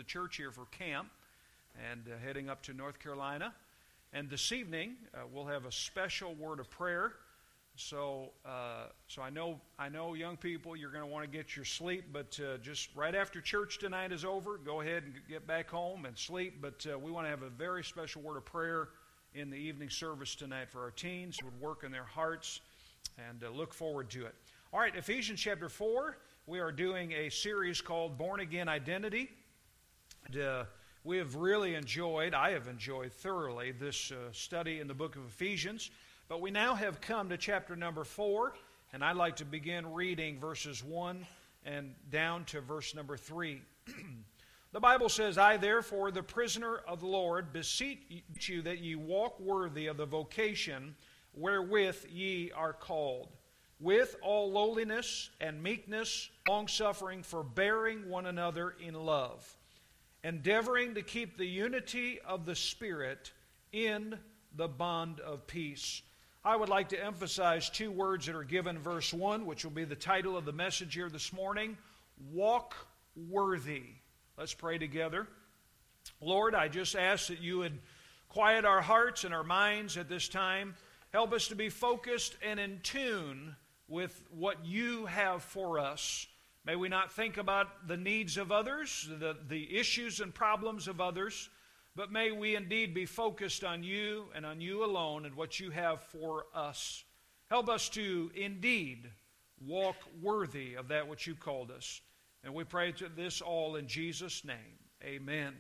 the church here for camp and heading up to North Carolina. And this evening, we'll have a special word of prayer. So I know young people, you're going to want to get your sleep, but just right after church tonight is over, go ahead and get back home and sleep. But we want to have a very special word of prayer in the evening service tonight for our teens who would work in their hearts, and look forward to it. All right, Ephesians chapter 4, we are doing a series called Born Again Identity. We have really I have enjoyed thoroughly this study in the book of Ephesians. But we now have come to chapter number 4, and I'd like to begin reading verses 1 and down to verse number 3. The Bible says, I therefore, the prisoner of the Lord, beseech you that ye walk worthy of the vocation wherewith ye are called, with all lowliness and meekness, longsuffering, forbearing one another in love, endeavoring to keep the unity of the Spirit in the bond of peace. I would like to emphasize two words that are given in verse 1, which will be the title of the message here this morning, walk worthy. Let's pray together. Lord, I just ask that you would quiet our hearts and our minds at this time. Help us to be focused and in tune with what you have for us. May we not think about the needs of others, the issues and problems of others, but may we indeed be focused on you and on you alone and what you have for us. Help us to indeed walk worthy of that which you called us. And we pray this all in Jesus' name. Amen.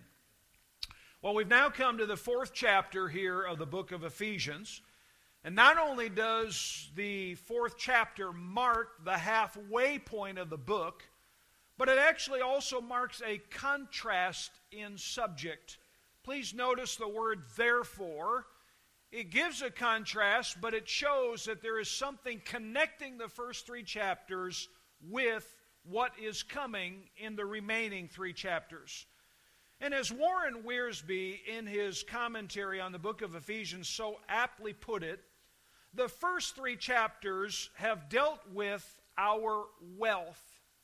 Well, we've now come to the 4th chapter here of the book of Ephesians. And not only does the 4th chapter mark the halfway point of the book, but it actually also marks a contrast in subject. Please notice the word therefore. It gives a contrast, but it shows that there is something connecting the first 3 chapters with what is coming in the remaining 3 chapters. And as Warren Wiersbe, in his commentary on the book of Ephesians, so aptly put it, the first 3 chapters have dealt with our wealth,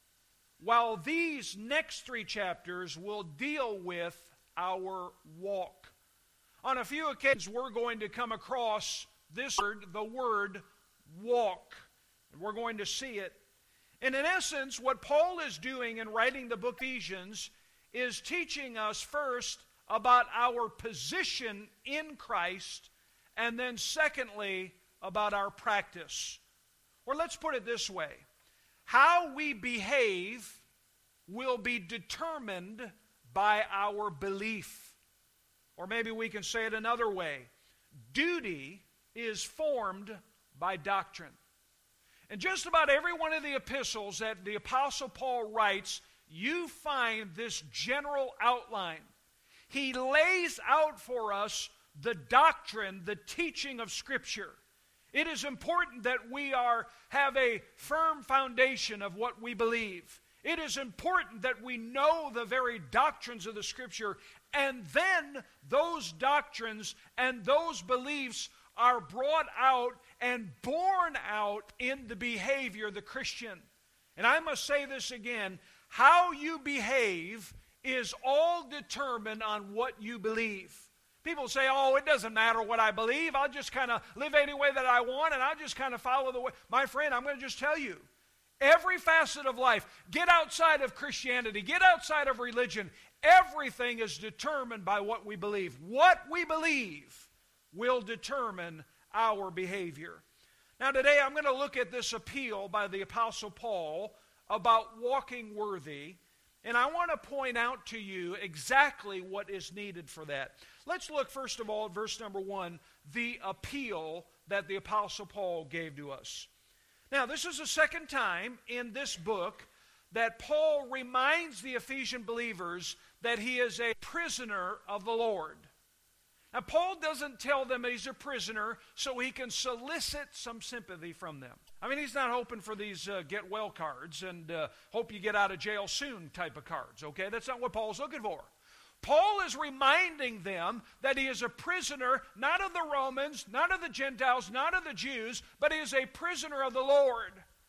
while these next 3 chapters will deal with our walk. On a few occasions, we're going to come across this word, the word walk. And we're going to see it. And in essence, what Paul is doing in writing the book of Ephesians is teaching us first about our position in Christ, and then secondly, about our practice. Or let's put it this way. How we behave will be determined by our belief. Or maybe we can say it another way. Duty is formed by doctrine. And just about every one of the epistles that the Apostle Paul writes, you find this general outline. He lays out for us the doctrine, the teaching of Scripture. It is important that we have a firm foundation of what we believe. It is important that we know the very doctrines of the Scripture, and then those doctrines and those beliefs are brought out and borne out in the behavior of the Christian. And I must say this again, how you behave is all determined on what you believe. People say, oh, it doesn't matter what I believe. I'll just kind of live any way that I want, and I'll just kind of follow the way. My friend, I'm going to just tell you, every facet of life, get outside of Christianity, get outside of religion, everything is determined by what we believe. What we believe will determine our behavior. Now today I'm going to look at this appeal by the Apostle Paul about walking worthy, and I want to point out to you exactly what is needed for that. Let's look first of all at verse number 1, the appeal that the Apostle Paul gave to us. Now, this is the second time in this book that Paul reminds the Ephesian believers that he is a prisoner of the Lord. Now, Paul doesn't tell them he's a prisoner so he can solicit some sympathy from them. I mean, he's not hoping for these get well cards and hope you get out of jail soon type of cards, okay? That's not what Paul's looking for. Paul is reminding them that he is a prisoner, not of the Romans, not of the Gentiles, not of the Jews, but he is a prisoner of the Lord.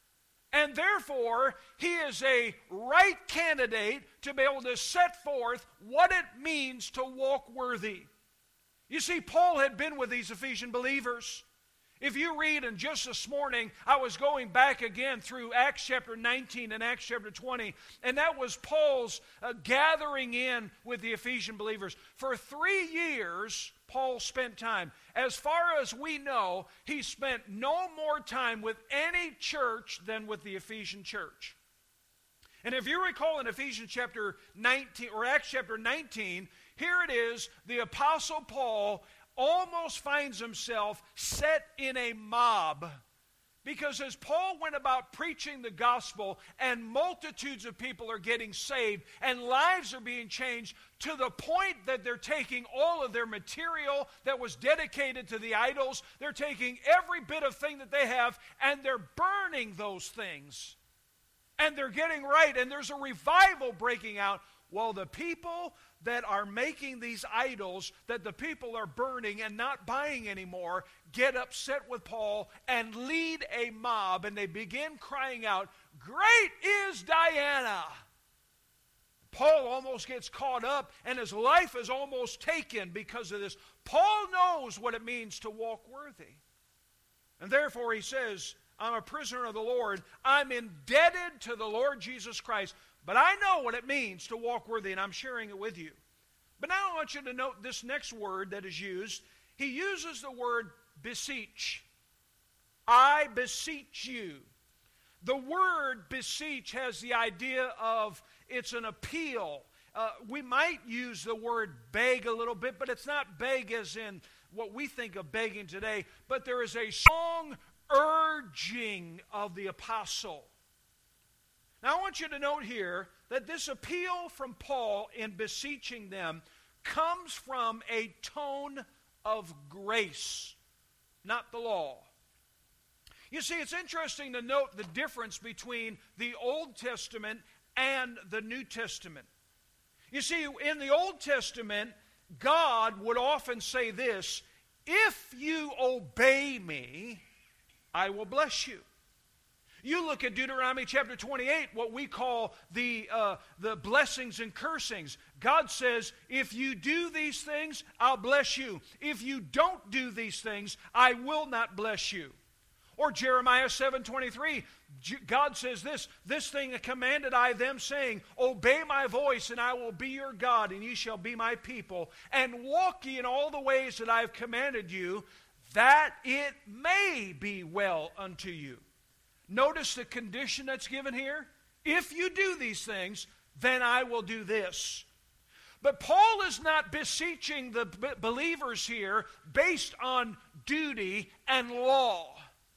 And therefore, he is a right candidate to be able to set forth what it means to walk worthy. You see, Paul had been with these Ephesian believers. If you read, and just this morning, I was going back again through Acts chapter 19 and Acts chapter 20, and that was Paul's gathering in with the Ephesian believers. For 3 years, Paul spent time. As far as we know, he spent no more time with any church than with the Ephesian church. And if you recall in Ephesians chapter 19, or Acts chapter 19, here it is, the Apostle Paul almost finds himself set in a mob. Because as Paul went about preaching the gospel, and multitudes of people are getting saved, and lives are being changed, to the point that they're taking all of their material that was dedicated to the idols, they're taking every bit of thing that they have, and they're burning those things. And they're getting right, and there's a revival breaking out. Well, the people that are making these idols that the people are burning and not buying anymore get upset with Paul and lead a mob, and they begin crying out, "Great is Diana!" Paul almost gets caught up, and his life is almost taken because of this. Paul knows what it means to walk worthy. And therefore he says, I'm a prisoner of the Lord. I'm indebted to the Lord Jesus Christ. But I know what it means to walk worthy, and I'm sharing it with you. But now I want you to note this next word that is used. He uses the word beseech. I beseech you. The word beseech has the idea of it's an appeal. We might use the word beg a little bit, but it's not beg as in what we think of begging today. But there is a strong urging of the apostle. Now I want you to note here that this appeal from Paul in beseeching them comes from a tone of grace, not the law. You see, it's interesting to note the difference between the Old Testament and the New Testament. You see, in the Old Testament, God would often say this, if you obey me, I will bless you. You look at Deuteronomy chapter 28, what we call the blessings and cursings. God says, if you do these things, I'll bless you. If you don't do these things, I will not bless you. Or Jeremiah 7:23, God says this thing commanded I them, saying, obey my voice, and I will be your God, and ye shall be my people. And walk ye in all the ways that I have commanded you, that it may be well unto you. Notice the condition that's given here. If you do these things, then I will do this. But Paul is not beseeching the believers here based on duty and law.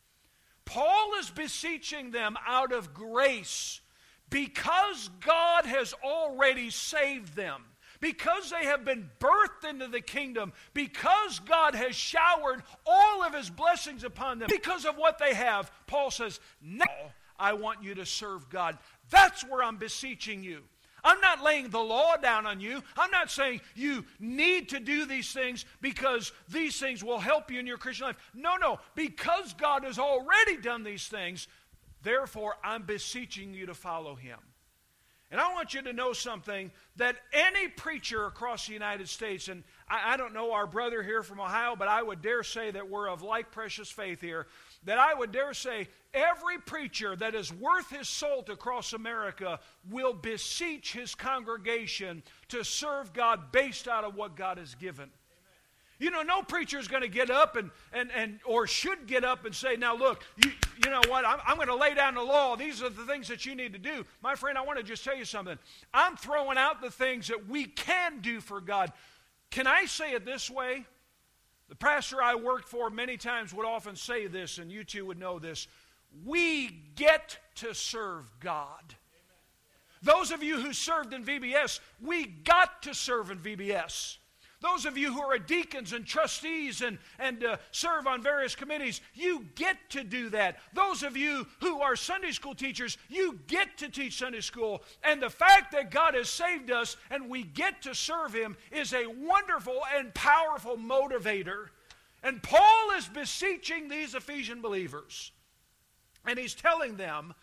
Paul is beseeching them out of grace because God has already saved them. Because they have been birthed into the kingdom, because God has showered all of his blessings upon them, because of what they have, Paul says, now I want you to serve God. That's where I'm beseeching you. I'm not laying the law down on you. I'm not saying you need to do these things because these things will help you in your Christian life. No. Because God has already done these things, therefore I'm beseeching you to follow him. And I want you to know something, that any preacher across the United States, and I don't know our brother here from Ohio, but I would dare say that we're of like precious faith here, that I would dare say every preacher that is worth his salt across America will beseech his congregation to serve God based out of what God has given. You know, no preacher is going to get up and or should get up and say, now look, you know what, I'm going to lay down the law. These are the things that you need to do. My friend, I want to just tell you something. I'm throwing out the things that we can do for God. Can I say it this way? The pastor I worked for many times would often say this, and you two would know this. We get to serve God. Those of you who served in VBS, we got to serve in VBS. Those of you who are deacons and trustees and serve on various committees, you get to do that. Those of you who are Sunday school teachers, you get to teach Sunday school. And the fact that God has saved us and we get to serve him is a wonderful and powerful motivator. And Paul is beseeching these Ephesian believers. And he's telling them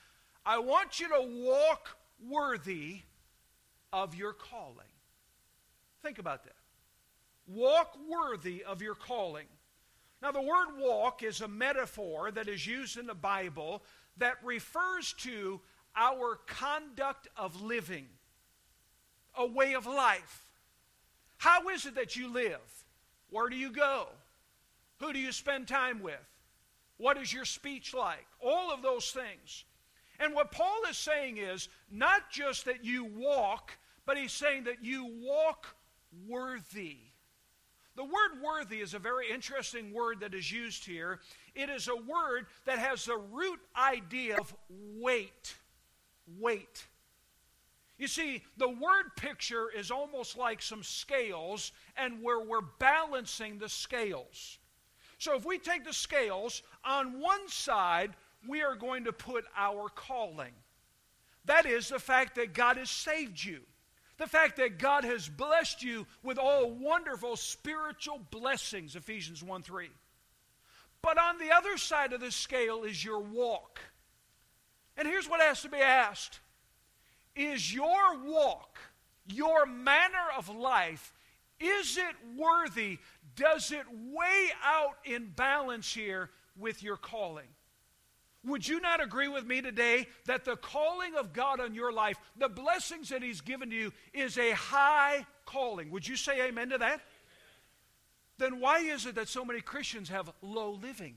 I want you to walk worthy of your calling. Think about that. Walk worthy of your calling. Now, the word walk is a metaphor that is used in the Bible that refers to our conduct of living, a way of life. How is it that you live? Where do you go? Who do you spend time with? What is your speech like? All of those things. And what Paul is saying is not just that you walk, but he's saying that you walk worthy. The word worthy is a very interesting word that is used here. It is a word that has the root idea of weight. Weight. You see, the word picture is almost like some scales, and where we're balancing the scales. So if we take the scales, on one side, we are going to put our calling. That is the fact that God has saved you. The fact that God has blessed you with all wonderful spiritual blessings, Ephesians 1:3. But on the other side of the scale is your walk. And here's what has to be asked. Is your walk, your manner of life, is it worthy? Does it weigh out in balance here with your calling? Would you not agree with me today that the calling of God on your life, the blessings that He's given to you, is a high calling? Would you say amen to that? Then why is it that so many Christians have low living?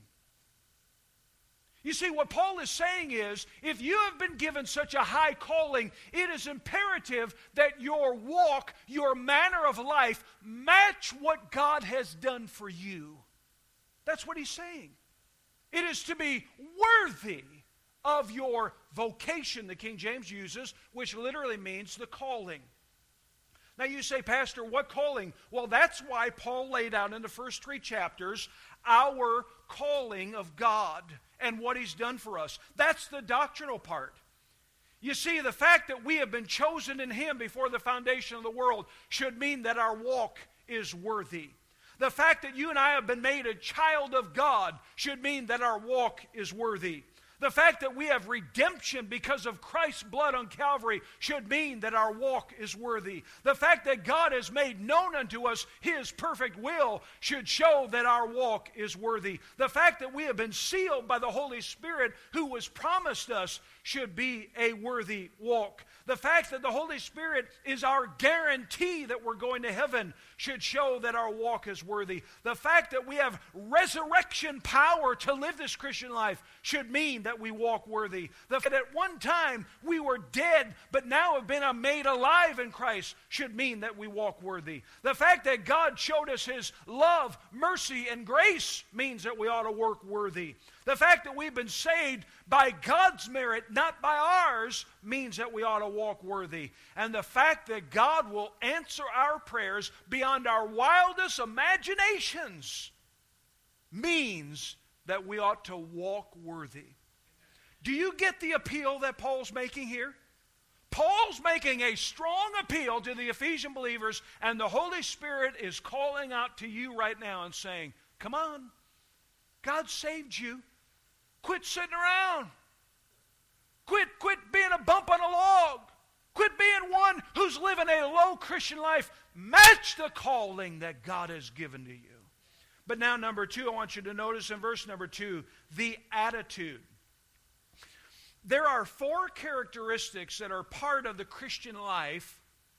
You see, what Paul is saying is, if you have been given such a high calling, it is imperative that your walk, your manner of life, match what God has done for you. That's what he's saying. It is to be worthy of your vocation, the King James uses, which literally means the calling. Now you say, Pastor, what calling? Well, that's why Paul laid out in the first 3 chapters our calling of God and what He's done for us. That's the doctrinal part. You see, the fact that we have been chosen in Him before the foundation of the world should mean that our walk is worthy. The fact that you and I have been made a child of God should mean that our walk is worthy. The fact that we have redemption because of Christ's blood on Calvary should mean that our walk is worthy. The fact that God has made known unto us His perfect will should show that our walk is worthy. The fact that we have been sealed by the Holy Spirit who was promised us should be a worthy walk. The fact that the Holy Spirit is our guarantee that we're going to heaven should show that our walk is worthy. The fact that we have resurrection power to live this Christian life should mean that we walk worthy. The fact that at one time we were dead but now have been made alive in Christ should mean that we walk worthy. The fact that God showed us His love, mercy, and grace means that we ought to work worthy. The fact that we've been saved by God's merit, not by ours, means that we ought to walk worthy. And the fact that God will answer our prayers beyond our wildest imaginations means that we ought to walk worthy. Do you get the appeal that Paul's making here? Paul's making a strong appeal to the Ephesian believers, and the Holy Spirit is calling out to you right now and saying, come on, God saved you. Quit sitting around. Quit being a bump on a log. Quit being one who's living a low Christian life. Match the calling that God has given to you. But now, number 2, I want you to notice in verse number 2, the attitude. There are 4 characteristics that are part of the Christian life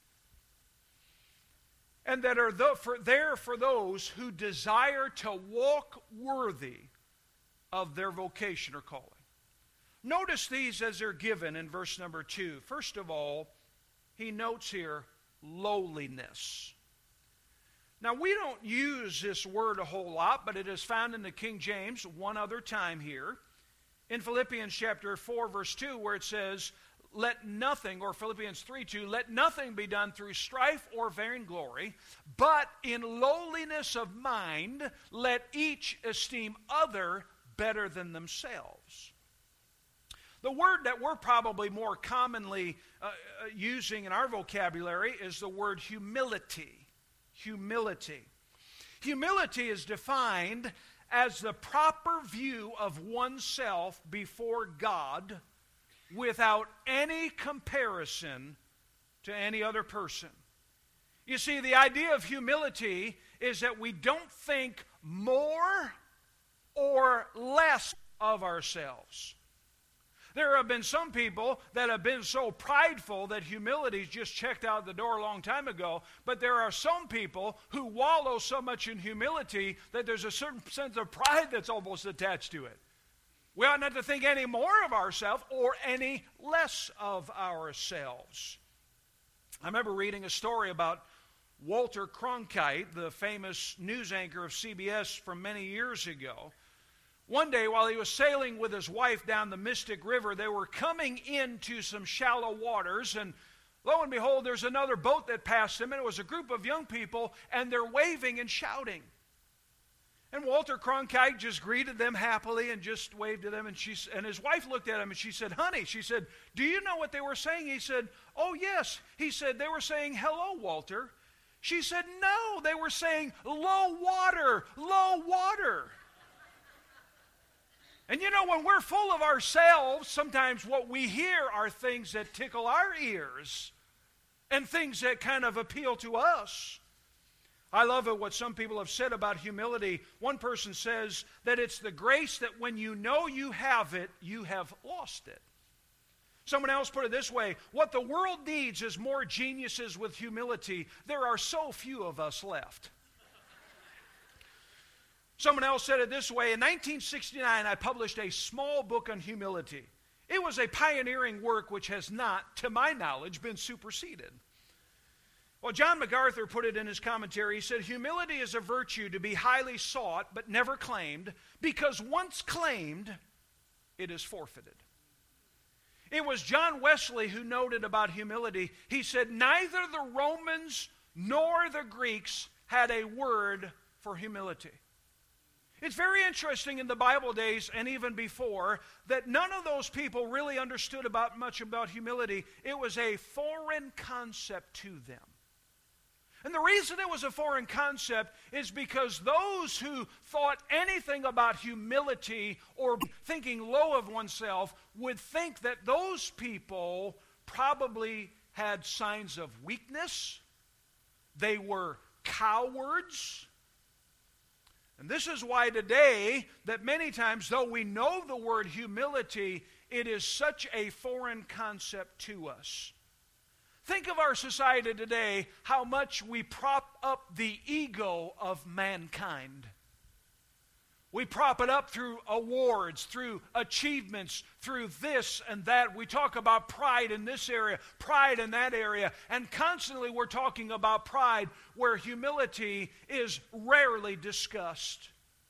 and that are there for those who desire to walk worthy of their vocation or calling. Notice these as they're given in verse number 2. First of all, he notes here lowliness. Now, we don't use this word a whole lot, but it is found in the King James one other time here. In Philippians chapter 4, verse 2, where it says, let nothing, or Philippians 3:2, let nothing be done through strife or vainglory, but in lowliness of mind, let each esteem other better than themselves. The word that we're probably more commonly using in our vocabulary is the word humility. Humility. Humility is defined as the proper view of oneself before God without any comparison to any other person. You see, the idea of humility is that we don't think more or less of ourselves. There have been some people that have been so prideful that humility's just checked out the door a long time ago, but there are some people who wallow so much in humility that there's a certain sense of pride that's almost attached to it. We ought not to think any more of ourselves or any less of ourselves. I remember reading a story about Walter Cronkite, the famous news anchor of CBS from many years ago. One day, while he was sailing with his wife down the Mystic River, they were coming into some shallow waters, and lo and behold, there's another boat that passed them, and it was a group of young people, and they're waving and shouting. And Walter Cronkite just greeted them happily and just waved to them, and his wife looked at him, and she said, "Honey," she said, "do you know what they were saying?" He said, "Oh, yes." He said, "They were saying, 'Hello, Walter.'" She said, "No, they were saying, 'Low water, low water.'" And you know, when we're full of ourselves, sometimes what we hear are things that tickle our ears and things that kind of appeal to us. I love it what some people have said about humility. One person says that it's the grace that when you know you have it, you have lost it. Someone else put it this way: what the world needs is more geniuses with humility. There are so few of us left. Someone else said it this way: in 1969, I published a small book on humility. It was a pioneering work which has not, to my knowledge, been superseded. Well, John MacArthur put it in his commentary. He said, humility is a virtue to be highly sought but never claimed, because once claimed, it is forfeited. It was John Wesley who noted about humility. He said, neither the Romans nor the Greeks had a word for humility. It's very interesting in the Bible days and even before that none of those people really understood much about humility. It was a foreign concept to them. And the reason it was a foreign concept is because those who thought anything about humility or thinking low of oneself would think that those people probably had signs of weakness. They were cowards. And this is why today, that many times, though we know the word humility, it is such a foreign concept to us. Think of our society today, how much we prop up the ego of mankind. We prop it up through awards, through achievements, through this and that. We talk about pride in this area, pride in that area, and constantly we're talking about pride where humility is rarely discussed.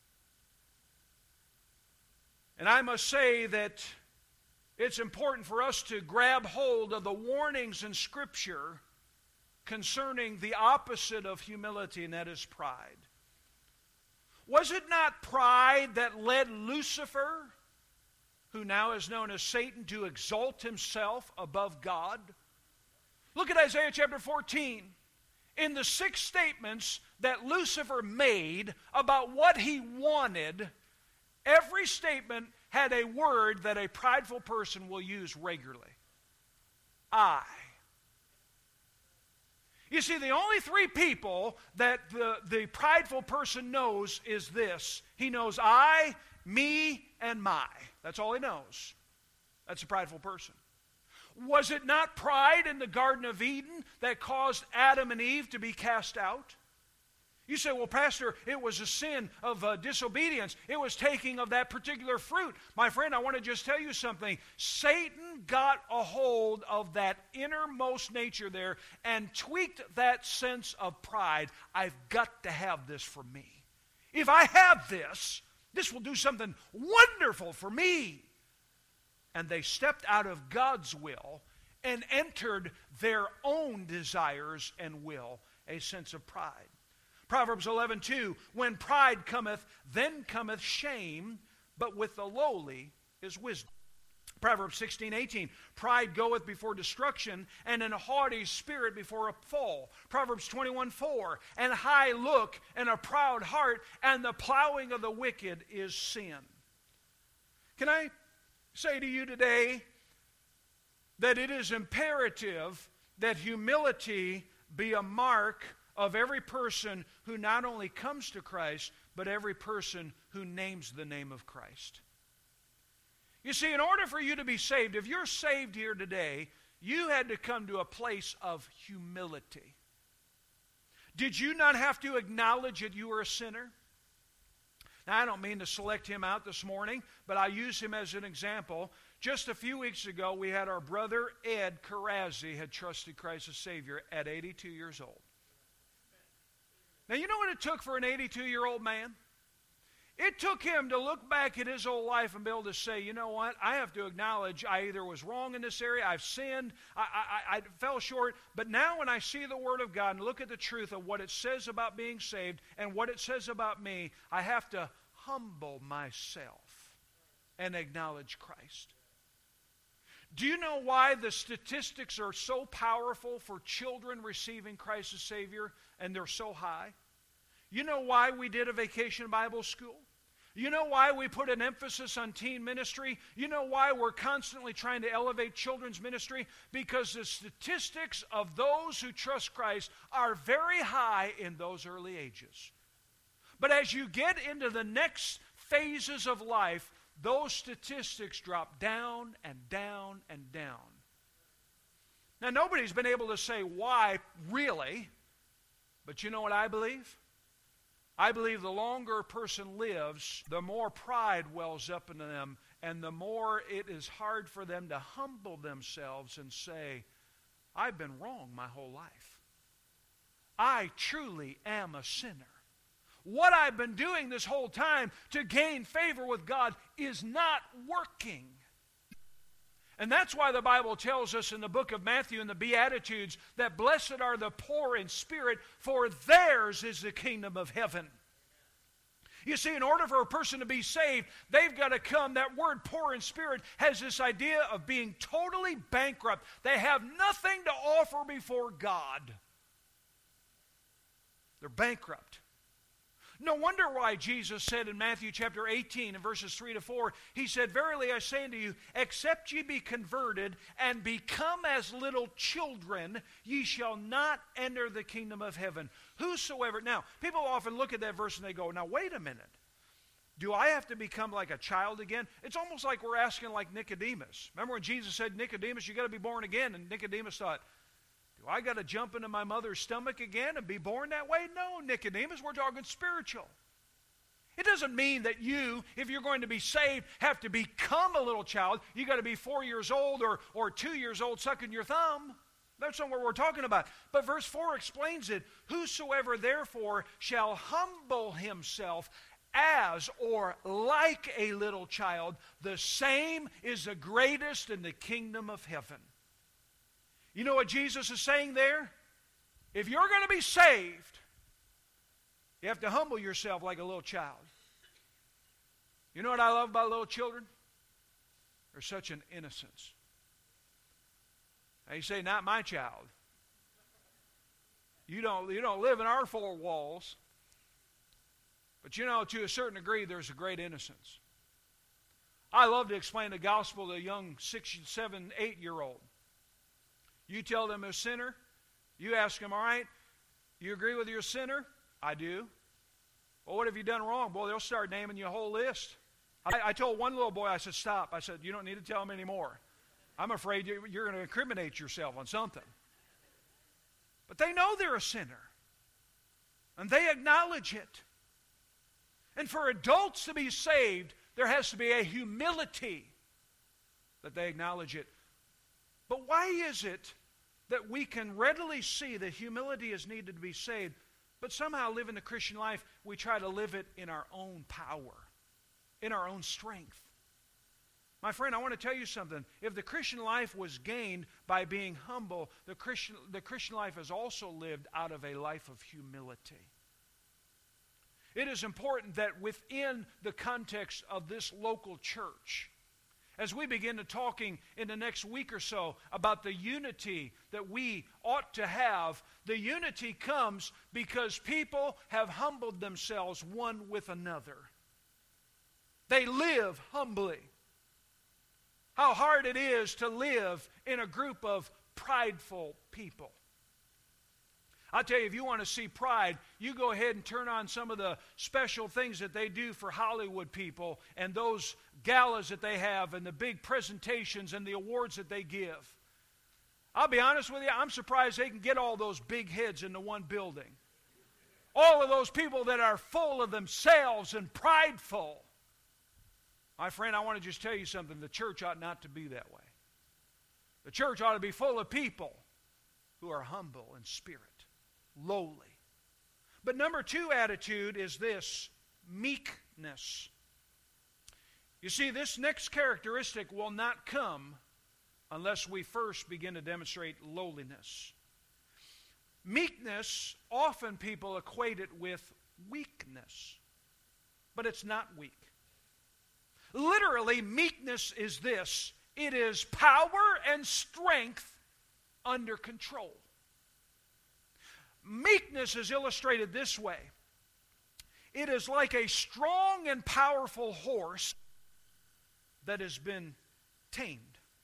And I must say that it's important for us to grab hold of the warnings in Scripture concerning the opposite of humility, and that is pride. Was it not pride that led Lucifer, who now is known as Satan, to exalt himself above God? Look at Isaiah chapter 14. In the 6 statements that Lucifer made about what he wanted, every statement had a word that a prideful person will use regularly. I. You see, the only 3 people that the prideful person knows is this. He knows I, me, and my. That's all he knows. That's a prideful person. Was it not pride in the Garden of Eden that caused Adam and Eve to be cast out? You say, well, Pastor, it was a sin of disobedience. It was taking of that particular fruit. My friend, I want to just tell you something. Satan got a hold of that innermost nature there and tweaked that sense of pride. I've got to have this for me. If I have this, this will do something wonderful for me. And they stepped out of God's will and entered their own desires and will, a sense of pride. Proverbs 11:2, when pride cometh, then cometh shame, but with the lowly is wisdom. Proverbs 16:18, pride goeth before destruction, and an haughty spirit before a fall. Proverbs 21:4, and high look and a proud heart, and the plowing of the wicked is sin. Can I say to you today that it is imperative that humility be a mark of every person who not only comes to Christ, but every person who names the name of Christ. You see, in order for you to be saved, if you're saved here today, you had to come to a place of humility. Did you not have to acknowledge that you were a sinner? Now, I don't mean to select him out this morning, but I use him as an example. Just a few weeks ago, we had our brother Ed Karazzi had trusted Christ as Savior at 82 years old. Now, you know what it took for an 82-year-old man? It took him to look back at his whole life and be able to say, you know what, I have to acknowledge I either was wrong in this area, I've sinned, I fell short, but now when I see the Word of God and look at the truth of what it says about being saved and what it says about me, I have to humble myself and acknowledge Christ. Do you know why the statistics are so powerful for children receiving Christ as Savior and they're so high? You know why we did a vacation Bible school? You know why we put an emphasis on teen ministry? You know why we're constantly trying to elevate children's ministry? Because the statistics of those who trust Christ are very high in those early ages. But as you get into the next phases of life, those statistics drop down and down and down. Now, nobody's been able to say why, really, but you know what I believe? I believe the longer a person lives, the more pride wells up into them, and the more it is hard for them to humble themselves and say, I've been wrong my whole life. I truly am a sinner. What I've been doing this whole time to gain favor with God is not working. And that's why the Bible tells us in the book of Matthew in the Beatitudes that blessed are the poor in spirit, for theirs is the kingdom of heaven. You see, in order for a person to be saved, they've got to come. That word poor in spirit has this idea of being totally bankrupt. They have nothing to offer before God. They're bankrupt. No wonder why Jesus said in Matthew chapter 18 and verses 3 to 4, he said, verily I say unto you, except ye be converted and become as little children, ye shall not enter the kingdom of heaven. Whosoever. Now, people often look at that verse and they go, now wait a minute. Do I have to become like a child again? It's almost like we're asking like Nicodemus. Remember when Jesus said, Nicodemus, you got to be born again. And Nicodemus thought, I got to jump into my mother's stomach again and be born that way? No, Nicodemus, we're talking spiritual. It doesn't mean that you, if you're going to be saved, have to become a little child. You got to be 4 years old or 2 years old sucking your thumb. That's not what we're talking about. But verse 4 explains it. Whosoever therefore shall humble himself as or like a little child, the same is the greatest in the kingdom of heaven. You know what Jesus is saying there? If you're going to be saved, you have to humble yourself like a little child. You know what I love about little children? They're such an innocence. Now you say, not my child. You don't live in our four walls. But you know, to a certain degree, there's a great innocence. I love to explain the gospel to a young 6, 7, 8-year-old. You tell them they're a sinner. You ask them, all right, you agree with your sinner? I do. Well, what have you done wrong? Boy, they'll start naming you a whole list. I told one little boy, I said, stop. I said, you don't need to tell them anymore. I'm afraid you're going to incriminate yourself on something. But they know they're a sinner. And they acknowledge it. And for adults to be saved, there has to be a humility that they acknowledge it. But why is it that we can readily see that humility is needed to be saved, but somehow living the Christian life, we try to live it in our own power, in our own strength? My friend, I want to tell you something. If the Christian life was gained by being humble, the Christian life is also lived out of a life of humility. It is important that within the context of this local church, as we begin to talking in the next week or so about the unity that we ought to have, the unity comes because people have humbled themselves one with another. They live humbly. how hard it is to live in a group of prideful people. I'll tell you, if you want to see pride, you go ahead and turn on some of the special things that they do for Hollywood people and those galas that they have and the big presentations and the awards that they give. I'll be honest with you, I'm surprised they can get all those big heads into one building. All of those people that are full of themselves and prideful. My friend, I want to just tell you something. The church ought not to be that way. The church ought to be full of people who are humble in spirit, lowly. But number 2 attitude is this, meekness. You see, this next characteristic will not come unless we first begin to demonstrate lowliness. Meekness, often people equate it with weakness, but it's not weak. Literally, meekness is this. It is power and strength under control. Meekness is illustrated this way. It is like a strong and powerful horse that has been tamed.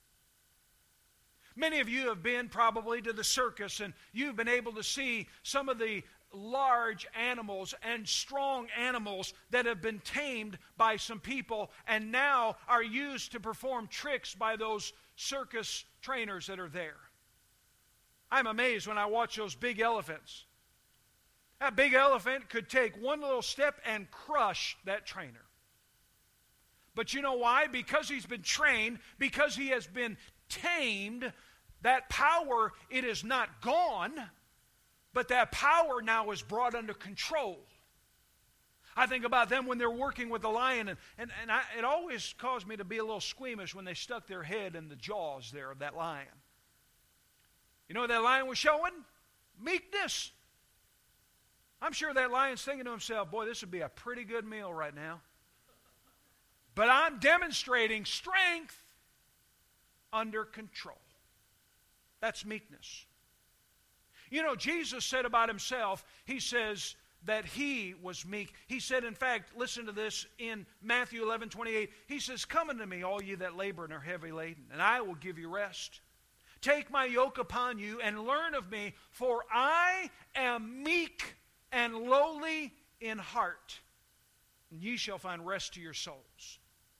Many of you have been probably to the circus, and you've been able to see some of the large animals and strong animals that have been tamed by some people and now are used to perform tricks by those circus trainers that are there. I'm amazed when I watch those big elephants. That big elephant could take one little step and crush that trainer. But you know why? Because he's been trained, because he has been tamed, that power, it is not gone, but that power now is brought under control. I think about them when they're working with the lion, and it always caused me to be a little squeamish when they stuck their head in the jaws there of that lion. You know what that lion was showing? Meekness. I'm sure that lion's thinking to himself, boy, this would be a pretty good meal right now. But I'm demonstrating strength under control. That's meekness. You know, Jesus said about himself, he says that he was meek. He said, in fact, listen to this in Matthew 11:28. He says, come unto me, all you that labor and are heavy laden, and I will give you rest. Take my yoke upon you and learn of me, for I am meek and lowly in heart, and ye shall find rest to your souls.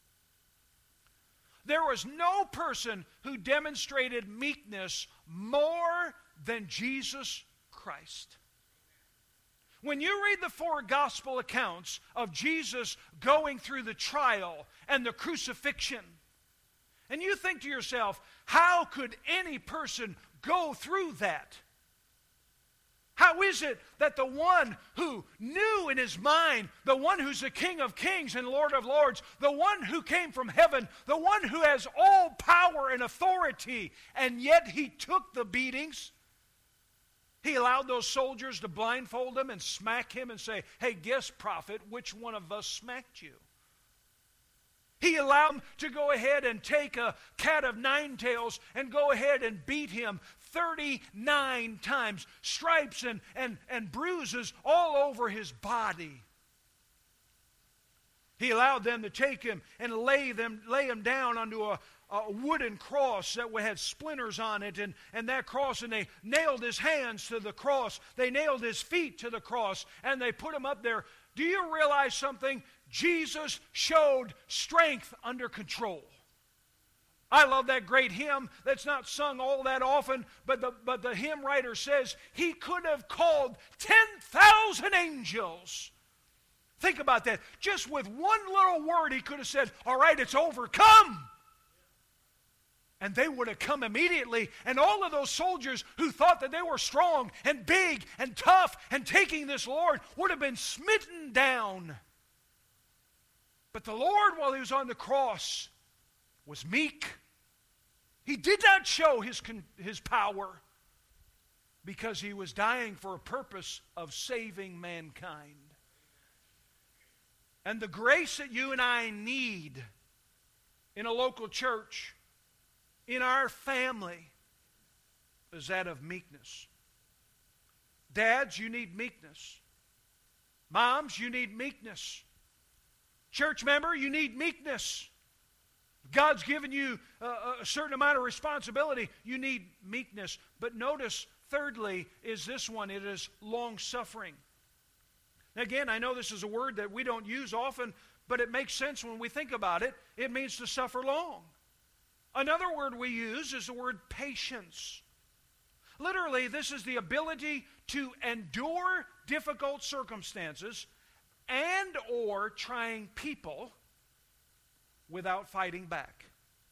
There was no person who demonstrated meekness more than Jesus Christ. When you read the 4 gospel accounts of Jesus going through the trial and the crucifixion, and you think to yourself, how could any person go through that? How is it that the one who knew in his mind, the one who's the King of Kings and Lord of Lords, the one who came from heaven, the one who has all power and authority, and yet he took the beatings? He allowed those soldiers to blindfold him and smack him and say, hey, guess, prophet, which one of us smacked you? He allowed them to go ahead and take a cat of 9 tails and go ahead and beat him 39 times, stripes and bruises all over his body. He allowed them to take him and lay him down onto a wooden cross that had splinters on it, and that cross, and they nailed his hands to the cross. They nailed his feet to the cross, and they put him up there. Do you realize something? Jesus showed strength under control. I love that great hymn that's not sung all that often, but the hymn writer says he could have called 10,000 angels. Think about that. Just with one little word, he could have said, all right, it's over, come. And they would have come immediately, and all of those soldiers who thought that they were strong and big and tough and taking this Lord would have been smitten down. But the Lord, while he was on the cross, was meek. He did not show his power because he was dying for a purpose of saving mankind. And the grace that you and I need in a local church, in our family, is that of meekness. Dads, you need meekness. Moms, you need meekness. Church member, you need meekness. God's given you a certain amount of responsibility. You need meekness. But notice, thirdly, is this one. It is long-suffering. Again, I know this is a word that we don't use often, but it makes sense when we think about it. It means to suffer long. Another word we use is the word patience. Literally, this is the ability to endure difficult circumstances and or trying people without fighting back.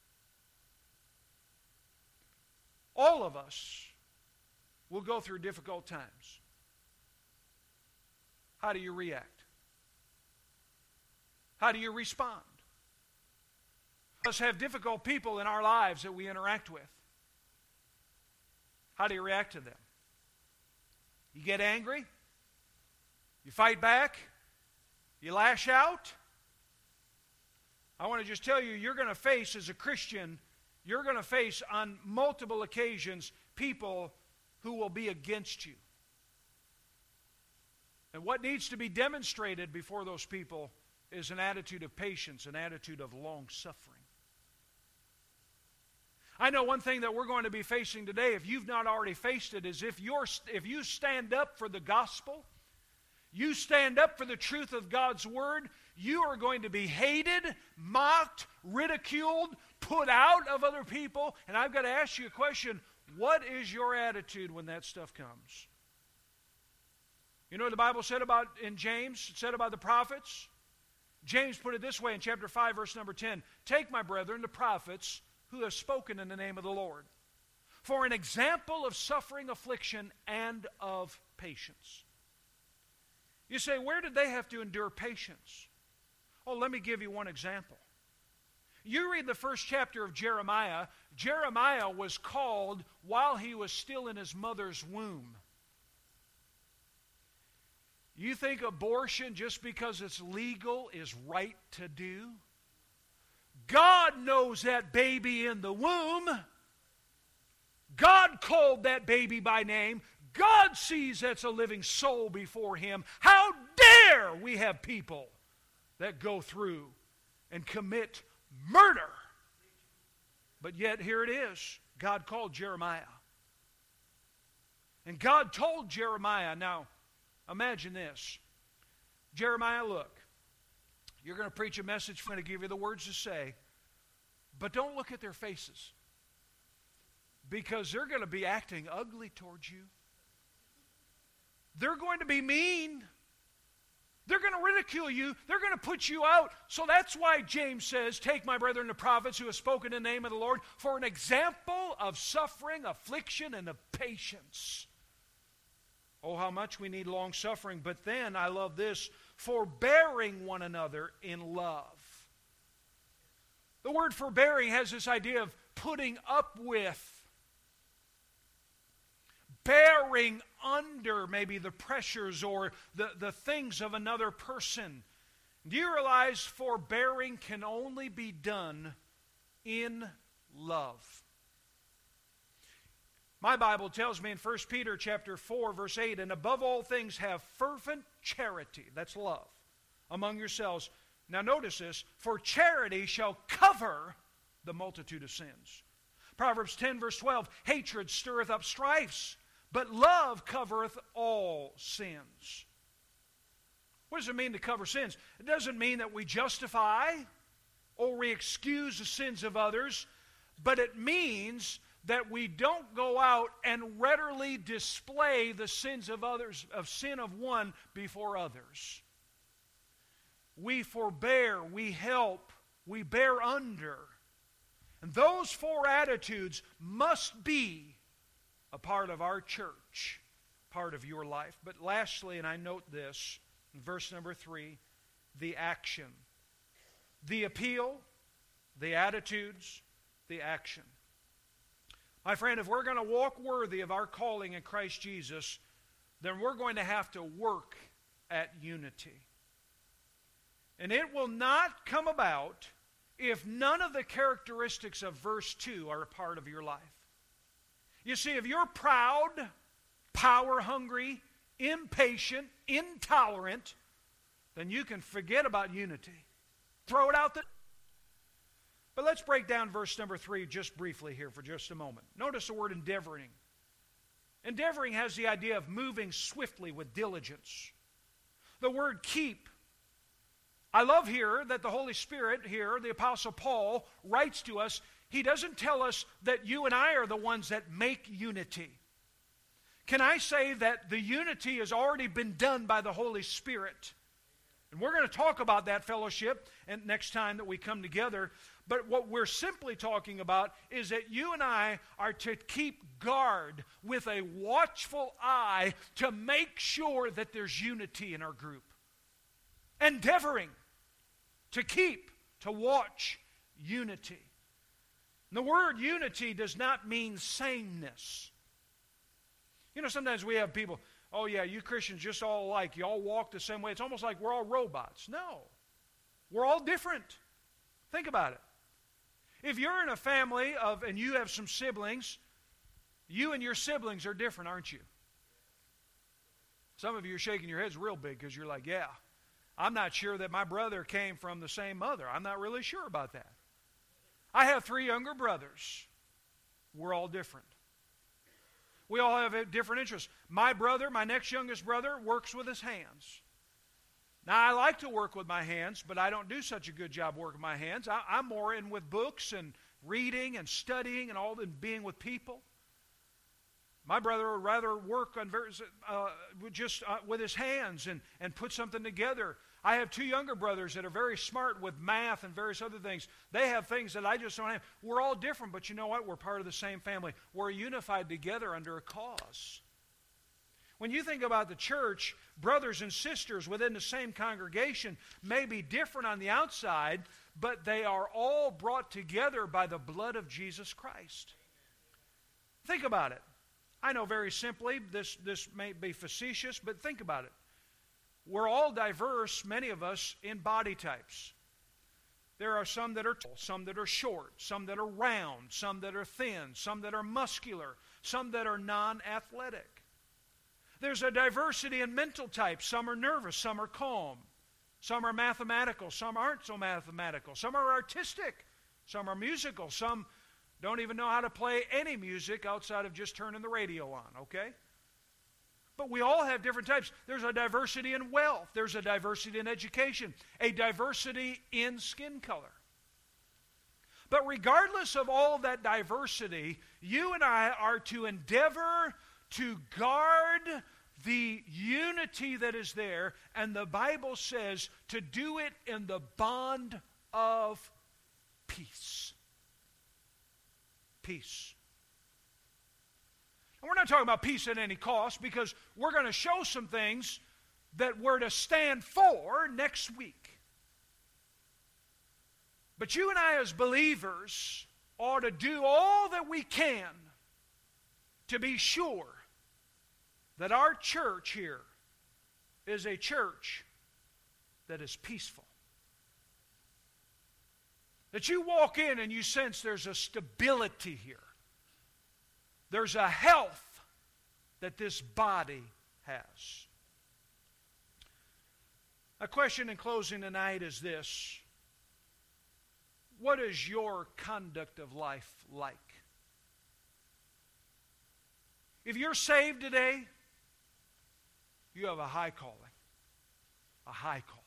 All of us will go through difficult times. How do you react? How do you respond? Us have difficult people in our lives that we interact with. How do you react to them? You get angry? You fight back? You lash out? I want to just tell you, you're going to face, as a Christian, you're going to face on multiple occasions people who will be against you. And what needs to be demonstrated before those people is an attitude of patience, an attitude of long-suffering. I know one thing that we're going to be facing today, if you've not already faced it, is if you stand up for the gospel, you stand up for the truth of God's word, you are going to be hated, mocked, ridiculed, put out of other people. And I've got to ask you a question. What is your attitude when that stuff comes? You know what the Bible said about in James? It said about the prophets? James put it this way in chapter 5, verse number 10. Take, my brethren, the prophets who have spoken in the name of the Lord, for an example of suffering, affliction, and of patience. You say, where did they have to endure patience? Oh, let me give you one example. You read the first chapter of Jeremiah. Jeremiah was called while he was still in his mother's womb. You think abortion, just because it's legal, is right to do? God knows that baby in the womb. God called that baby by name. God sees that's a living soul before Him. How dare we have people that go through and commit murder? But yet here it is. God called Jeremiah. And God told Jeremiah, now imagine this. Jeremiah, look, you're going to preach a message, I'm going to give you the words to say, but don't look at their faces, because they're going to be acting ugly towards you. They're going to be mean. They're going to ridicule you. They're going to put you out. So that's why James says, take my brethren the prophets who have spoken in the name of the Lord for an example of suffering, affliction, and of patience. Oh, how much we need long suffering. But then, I love this, forbearing one another in love. The word forbearing has this idea of putting up with, bearing under maybe the pressures or the things of another person. Do you realize forbearing can only be done in love? My Bible tells me in 1 Peter chapter 4, verse 8, and above all things have fervent charity, that's love, among yourselves. Now notice this, for charity shall cover the multitude of sins. Proverbs 10, verse 12, hatred stirreth up strifes, but love covereth all sins. What does it mean to cover sins? It doesn't mean that we justify or we excuse the sins of others, but it means that we don't go out and readily display the sins of others, of sin of one before others. We forbear, we help, we bear under. And those four attitudes must be a part of our church, part of your life. But lastly, and I note this, in verse number 3, the action. The appeal, the attitudes, the action. My friend, if we're going to walk worthy of our calling in Christ Jesus, then we're going to have to work at unity. And it will not come about if none of the characteristics of verse 2 are a part of your life. You see, if you're proud, power-hungry, impatient, intolerant, then you can forget about unity. Throw it out the... But let's break down verse number 3 just briefly here for just a moment. Notice the word endeavoring. Endeavoring has the idea of moving swiftly with diligence. The word keep. I love here that the Holy Spirit here, the Apostle Paul, writes to us. He doesn't tell us that you and I are the ones that make unity. Can I say that the unity has already been done by the Holy Spirit? And we're going to talk about that fellowship and next time that we come together. But what we're simply talking about is that you and I are to keep guard with a watchful eye to make sure that there's unity in our group. Endeavoring to keep, to watch unity. And the word unity does not mean sameness. You know, sometimes we have people, oh yeah, you Christians just all alike. You all walk the same way. It's almost like we're all robots. No. We're all different. Think about it. If you're in a family and you have some siblings, you and your siblings are different, aren't you? Some of you are shaking your heads real big because you're like, yeah, I'm not sure that my brother came from the same mother. I'm not really sure about that. I have 3 younger brothers. We're all different. We all have different interests. My brother, my next youngest brother, works with his hands. Now, I like to work with my hands, but I don't do such a good job working my hands. I'm more in with books and reading and studying and all than being with people. My brother would rather work on with his hands and put something together. I have 2 younger brothers that are very smart with math and various other things. They have things that I just don't have. We're all different, but you know what? We're part of the same family. We're unified together under a cause. When you think about the church, brothers and sisters within the same congregation may be different on the outside, but they are all brought together by the blood of Jesus Christ. Think about it. I know very simply, this may be facetious, but think about it. We're all diverse, many of us, in body types. There are some that are tall, some that are short, some that are round, some that are thin, some that are muscular, some that are non-athletic. There's a diversity in mental types. Some are nervous, some are calm. Some are mathematical, some aren't so mathematical. Some are artistic, some are musical, some don't even know how to play any music outside of just turning the radio on, okay? But we all have different types. There's a diversity in wealth. There's a diversity in education. A diversity in skin color. But regardless of all of that diversity, you and I are to endeavor to guard the unity that is there. And the Bible says to do it in the bond of peace. Peace. And we're not talking about peace at any cost, because we're going to show some things that we're to stand for next week. But you and I as believers ought to do all that we can to be sure that our church here is a church that is peaceful. That you walk in and you sense there's a stability here. There's a health that this body has. A question in closing tonight is this: what is your conduct of life like? If you're saved today, you have a high calling. A high calling.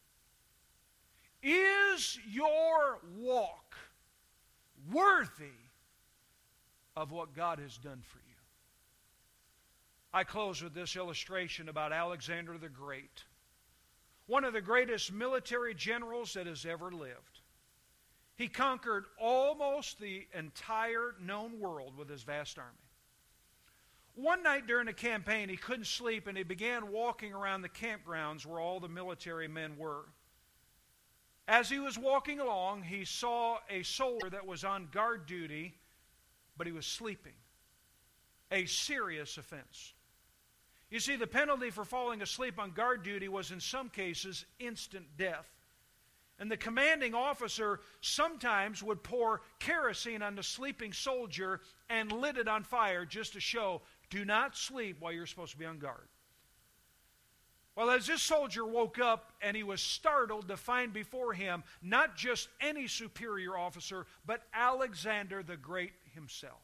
Is your walk worthy of what God has done for you? I close with this illustration about Alexander the Great, one of the greatest military generals that has ever lived. He conquered almost the entire known world with his vast army. One night during a campaign, he couldn't sleep, and he began walking around the campgrounds where all the military men were. As he was walking along, he saw a soldier that was on guard duty, but he was sleeping. A serious offense. You see, the penalty for falling asleep on guard duty was in some cases instant death. And the commanding officer sometimes would pour kerosene on the sleeping soldier and lit it on fire just to show, do not sleep while you're supposed to be on guard. Well, as this soldier woke up, and he was startled to find before him not just any superior officer, but Alexander the Great himself.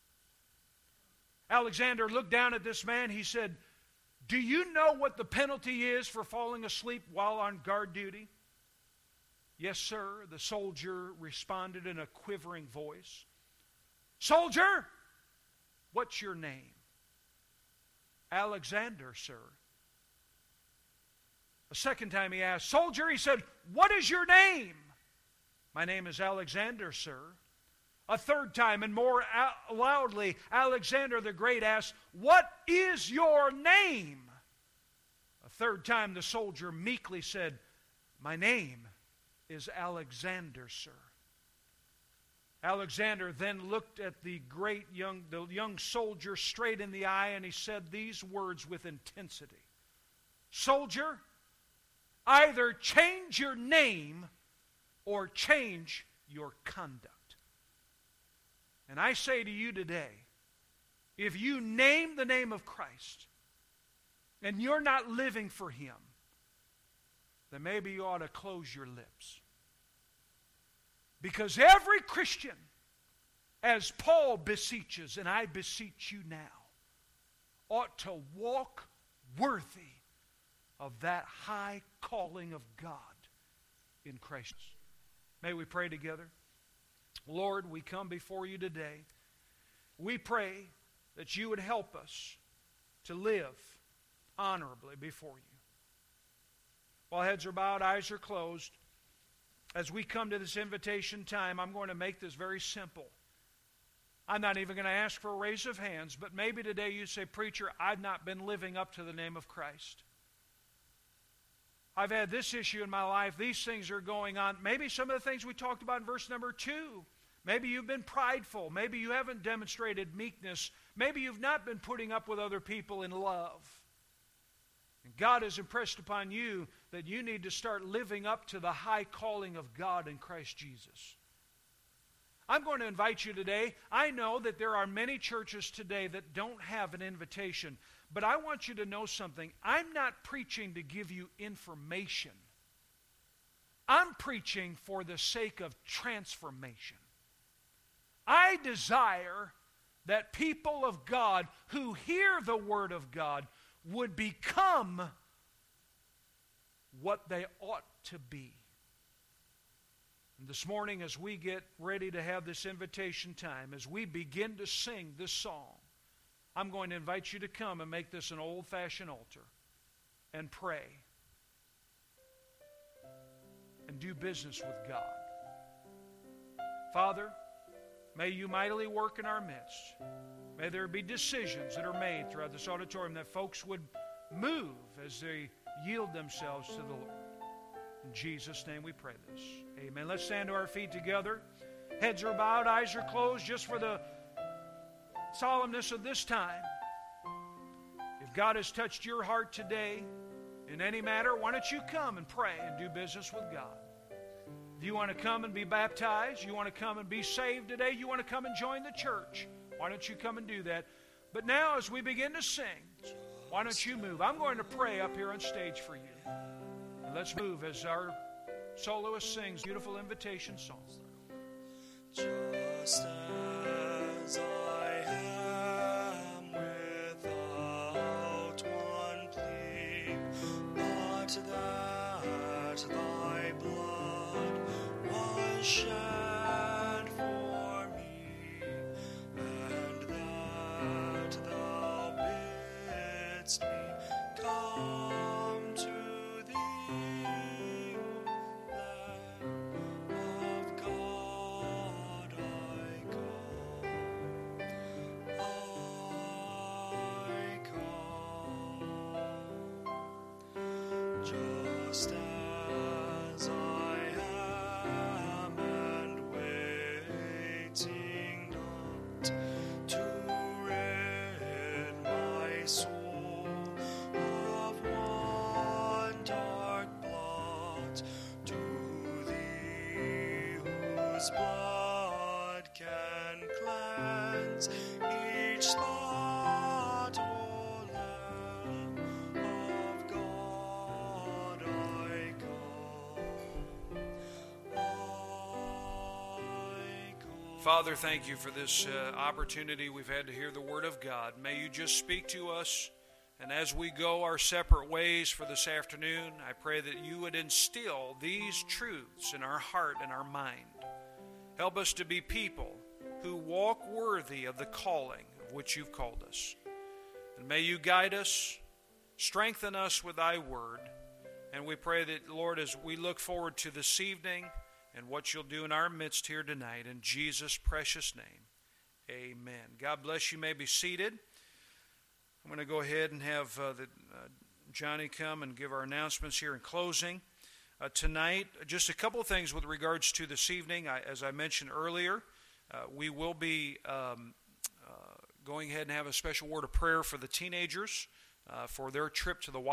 Alexander looked down at this man. He said, "Do you know what the penalty is for falling asleep while on guard duty?" "Yes, sir," the soldier responded in a quivering voice. "Soldier, what's your name?" "Alexander, sir." A second time he asked, "Soldier," he said, "what is your name?" "My name is Alexander, sir." A third time and more loudly, Alexander the Great asked, "What is your name?" A third time the soldier meekly said, "My name is Alexander, sir." Alexander then looked at the young soldier straight in the eye, and he said these words with intensity. "Soldier, either change your name or change your conduct." And I say to you today, if you name the name of Christ and you're not living for Him, then maybe you ought to close your lips. Because every Christian, as Paul beseeches, and I beseech you now, ought to walk worthy of that high calling of God in Christ. May we pray together? Lord, we come before you today. We pray that you would help us to live honorably before you. While heads are bowed, eyes are closed, as we come to this invitation time, I'm going to make this very simple. I'm not even going to ask for a raise of hands, but maybe today you say, "Preacher, I've not been living up to the name of Christ. I've had this issue in my life. These things are going on." Maybe some of the things we talked about in verse number 2. Maybe you've been prideful. Maybe you haven't demonstrated meekness. Maybe you've not been putting up with other people in love. And God has impressed upon you that you need to start living up to the high calling of God in Christ Jesus. I'm going to invite you today. I know that there are many churches today that don't have an invitation. But I want you to know something. I'm not preaching to give you information. I'm preaching for the sake of transformation. I desire that people of God who hear the Word of God would become what they ought to be. And this morning, as we get ready to have this invitation time, as we begin to sing this song, I'm going to invite you to come and make this an old-fashioned altar and pray and do business with God. Father, may you mightily work in our midst. May there be decisions that are made throughout this auditorium that folks would move as they yield themselves to the Lord. In Jesus' name we pray this. Amen. Let's stand to our feet together. Heads are bowed, eyes are closed, just for the solemnness of this time. If God has touched your heart today in any matter, why don't you come and pray and do business with God? If you want to come and be baptized, you want to come and be saved today, you want to come and join the church, why don't you come and do that? But now as we begin to sing, why don't you move? I'm going to pray up here on stage for you. And let's move as our soloist sings beautiful invitation song. Just as I am without one plea, but that thy blood was shed for me, and that thou bidst me come to thee, O Lamb of God, I come, just as I am, and waiting not to rid my soul of one dark blot, to thee whose blood can cleanse each thought, O Lamb of God. Father, thank you for this opportunity we've had to hear the Word of God. May you just speak to us. And as we go our separate ways for this afternoon, I pray that you would instill these truths in our heart and our mind. Help us to be people who walk worthy of the calling of which you've called us. And may you guide us, strengthen us with thy word. And we pray that, Lord, as we look forward to this evening and what you'll do in our midst here tonight, in Jesus' precious name, amen. God bless you. You may be seated. I'm going to go ahead and have Johnny come and give our announcements here in closing. Tonight, just a couple of things with regards to this evening. As I mentioned earlier, we will be going ahead and have a special word of prayer for the teenagers for their trip to the